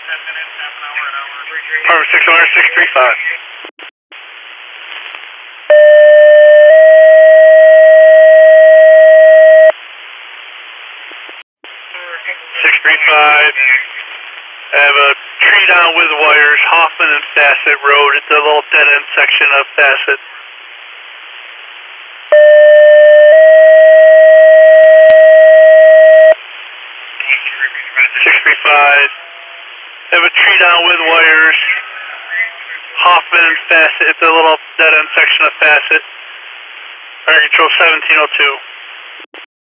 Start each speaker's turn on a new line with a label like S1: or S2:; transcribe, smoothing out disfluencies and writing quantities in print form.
S1: Power 635. 635. I have a tree down with wires, Hoffman and Fassett Road. It's a little dead end section of Fassett. 635. I have a tree down with wires, Hoffman and Fassett. It's a little dead end section of Fassett. Fire control 1702.